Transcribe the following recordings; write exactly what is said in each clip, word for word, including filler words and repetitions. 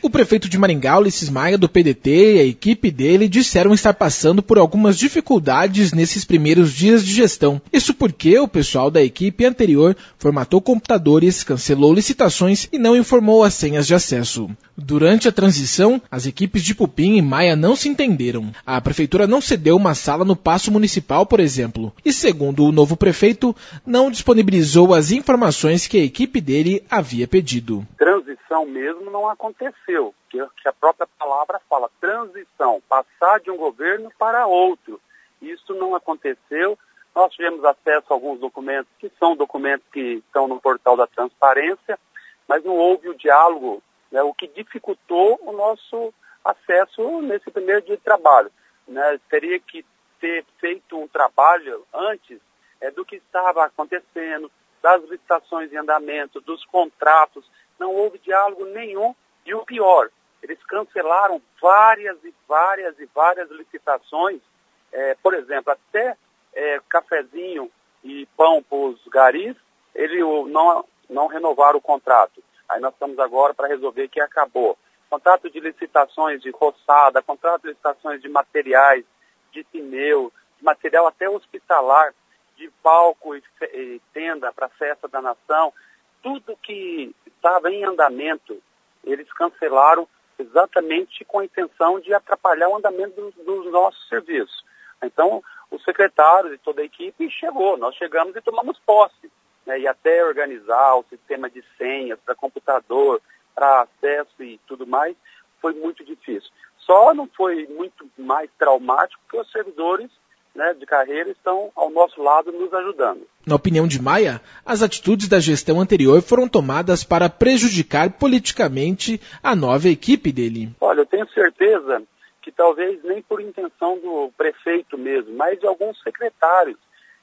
O prefeito de Maringá, Ulisses Maia, do P D T, e a equipe dele disseram estar passando por algumas dificuldades nesses primeiros dias de gestão. Isso porque o pessoal da equipe anterior formatou computadores, cancelou licitações e não informou as senhas de acesso. Durante a transição, as equipes de Pupim e Maia não se entenderam. A prefeitura não cedeu uma sala no Paço Municipal, por exemplo, e segundo o novo prefeito, não disponibilizou as informações que a equipe dele havia pedido. Transição mesmo não aconteceu, que a própria palavra fala, transição, passar de um governo para outro. Isso não aconteceu. Nós tivemos acesso a alguns documentos, que são documentos que estão no portal da transparência, mas não houve o diálogo, né, o que dificultou o nosso acesso nesse primeiro dia de trabalho. Né? Teria que ter feito um trabalho antes é, do que estava acontecendo, das licitações em andamento, dos contratos. Não houve diálogo nenhum e o pior, eles cancelaram várias e várias e várias licitações, é, por exemplo, até é, cafezinho e pão para os garis, eles não, não renovaram o contrato. Aí nós estamos agora para resolver que acabou. Contrato de licitações de roçada, contrato de licitações de materiais, de pneu, de material até hospitalar, de palco e, e tenda para a festa da nação, tudo que estava em andamento, eles cancelaram exatamente com a intenção de atrapalhar o andamento dos, dos nossos serviços. Então, os secretários e toda a equipe chegou, nós chegamos e tomamos posse, né, e até organizar o sistema de senhas para computador, para acesso e tudo mais, foi muito difícil. Só não foi muito mais traumático que os servidores, né, de carreira estão ao nosso lado nos ajudando. Na opinião de Maia, as atitudes da gestão anterior foram tomadas para prejudicar politicamente a nova equipe dele. Olha, eu tenho certeza que talvez nem por intenção do prefeito mesmo, mas de alguns secretários,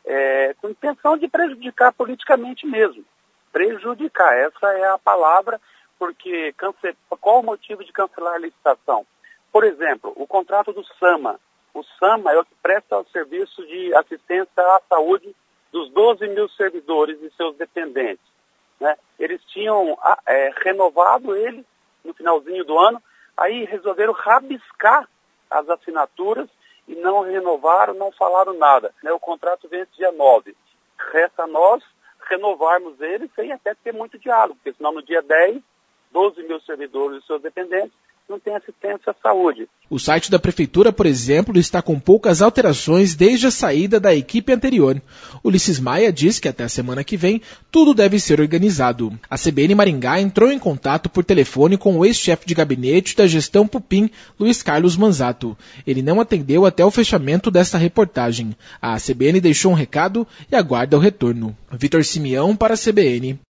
é, com intenção de prejudicar politicamente mesmo. Prejudicar, essa é a palavra, porque cance... qual o motivo de cancelar a licitação? Por exemplo, o contrato do SAMA. O SAMA é o que presta o serviço de assistência à saúde dos doze mil servidores e seus dependentes. Né? Eles tinham é, renovado ele no finalzinho do ano, aí resolveram rabiscar as assinaturas e não renovaram, não falaram nada. Né? O contrato vence dia nove. Resta a nós renovarmos ele sem até ter muito diálogo, porque senão no dia dez, doze mil servidores e seus dependentes não tem assistência à saúde. O site da prefeitura, por exemplo, está com poucas alterações desde a saída da equipe anterior. Ulisses Maia diz que até a semana que vem tudo deve ser organizado. A C B N Maringá entrou em contato por telefone com o ex-chefe de gabinete da gestão Pupim, Luiz Carlos Manzato. Ele não atendeu até o fechamento desta reportagem. A C B N deixou um recado e aguarda o retorno. Vitor Simeão para a C B N.